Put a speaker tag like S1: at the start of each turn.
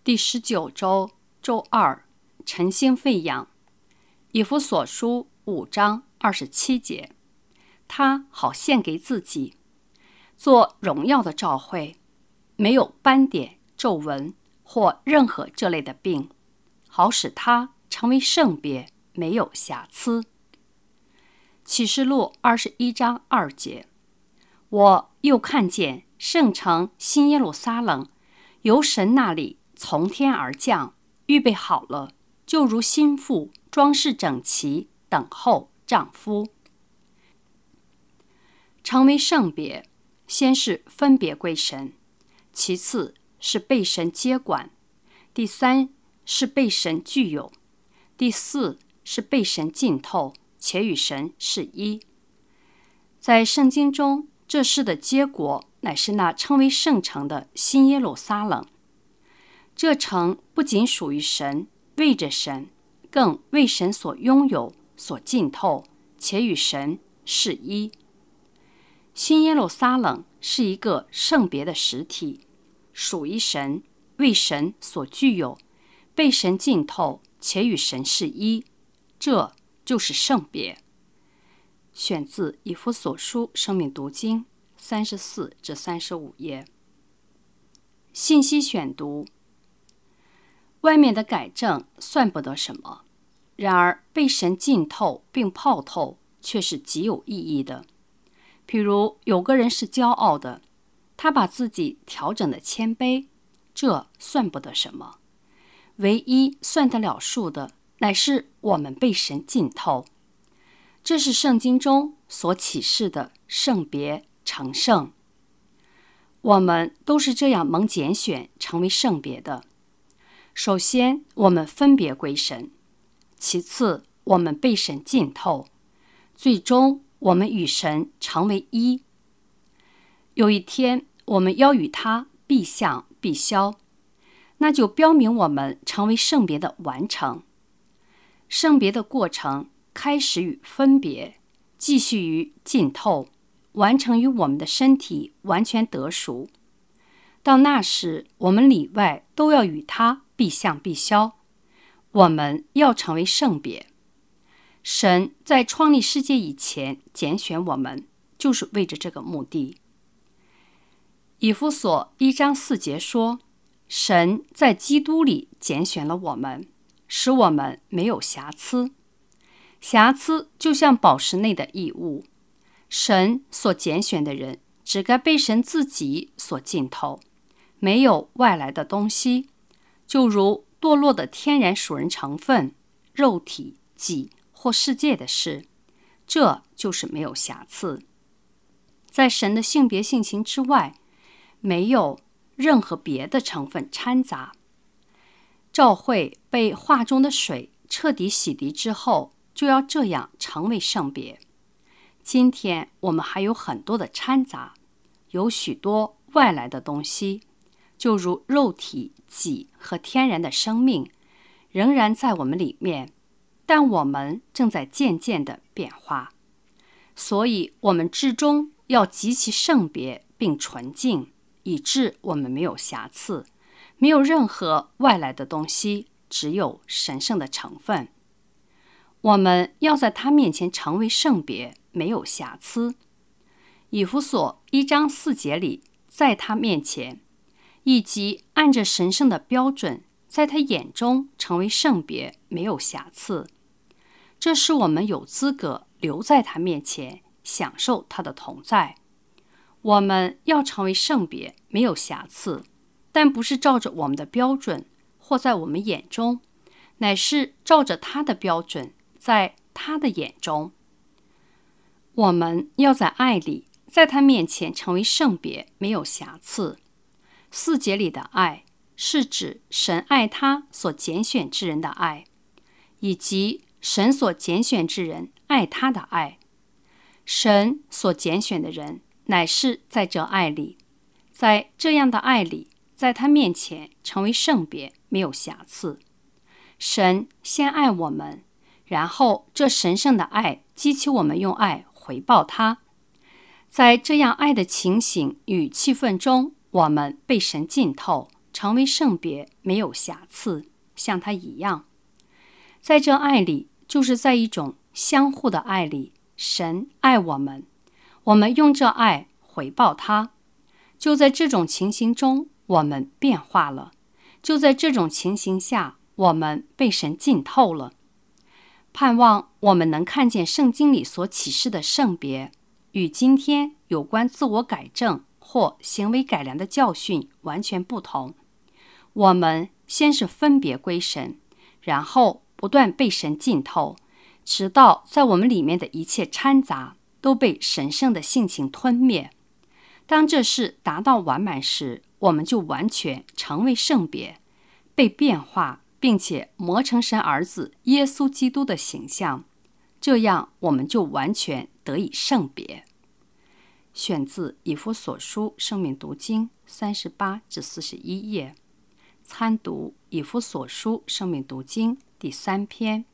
S1: 第19周周二，晨星飞扬。以弗所书5章27节，他好献给自己，做荣耀的召会，没有斑点、皱纹或任何这类的病，好使他成为圣别，没有瑕疵。启示录21章2节，我又看见圣城新耶路撒冷由神那里从天而降，预备好了，就如新妇装饰整齐，等候丈夫。成为圣别，先是分别归神，其次是被神接管，第三是被神具有，第四是被神浸透，且与神是一。在圣经中，这事的结果乃是那称为圣城的新耶路撒冷。这城不仅属于神，为着神，更为神所拥有、所浸透，且与神是一。新耶路撒冷是一个圣别的实体，属于神，为神所具有，被神浸透，且与神是一。这就是圣别。选自以弗所书生命读经34至35页。信息选读。外面的改正算不得什么，然而被神浸透并泡透却是极有意义的。譬如有个人是骄傲的，他把自己调整的谦卑，这算不得什么。唯一算得了数的，乃是我们被神浸透。这是圣经中所启示的圣别成圣。我们都是这样蒙拣选成为圣别的。首先，我们分别归神；其次，我们被神浸透；最终，我们与神成为一。有一天，我们要与他必相必消，那就标明我们成为圣别的完成。圣别的过程开始于分别，继续于浸透，完成于我们的身体完全得赎。到那时，我们里外都要与他必相必消，我们要成为圣别。神在创立世界以前拣选我们，就是为着这个目的。以弗所1章4节说，神在基督里拣选了我们，使我们没有瑕疵。瑕疵就像宝石内的异物，神所拣选的人只该被神自己所浸透，没有外来的东西，就如堕落的天然属人成分、肉体、己或世界的事，这就是没有瑕疵。在神的性别性情之外，没有任何别的成分掺杂。召会被化中的水彻底洗涤之后，就要这样成为圣别。今天我们还有很多的掺杂，有许多外来的东西，就如肉体、己和天然的生命，仍然在我们里面，但我们正在渐渐的变化。所以我们至终要极其圣别并纯净，以致我们没有瑕疵，没有任何外来的东西，只有神圣的成分。我们要在他面前成为圣别，没有瑕疵。以弗所1章4节里，在他面前，以及按着神圣的标准，在他眼中成为圣别，没有瑕疵。这使我们有资格留在他面前，享受他的同在。我们要成为圣别，没有瑕疵，但不是照着我们的标准或在我们眼中，乃是照着他的标准，在他的眼中。我们要在爱里，在他面前成为圣别，没有瑕疵。4节里的爱是指神爱他所拣选之人的爱，以及神所拣选之人爱他的爱。神所拣选的人乃是在这爱里，在这样的爱里，在他面前成为圣别，没有瑕疵。神先爱我们，然后这神圣的爱激起我们用爱回报他。在这样爱的情形与气氛中，我们被神浸透， 成为圣别，没有瑕疵，像他一样。在这爱里，就是在一种相互的爱里，神爱我们，我们用这爱回报他。就在这种情形中，我们变化了；就在这种情形下，我们被神浸透了。盼望我们能看见圣经里所启示的圣别，与今天有关自我改正或行为改良的教训完全不同。我们先是分别归神，然后不断被神浸透，直到在我们里面的一切掺杂都被神圣的性情吞灭。当这事达到完满时，我们就完全成为圣别，被变化，并且磨成神儿子耶稣基督的形象，这样我们就完全得以圣别。选自以弗所书生命读经38至41页，参读以弗所书生命读经第3篇。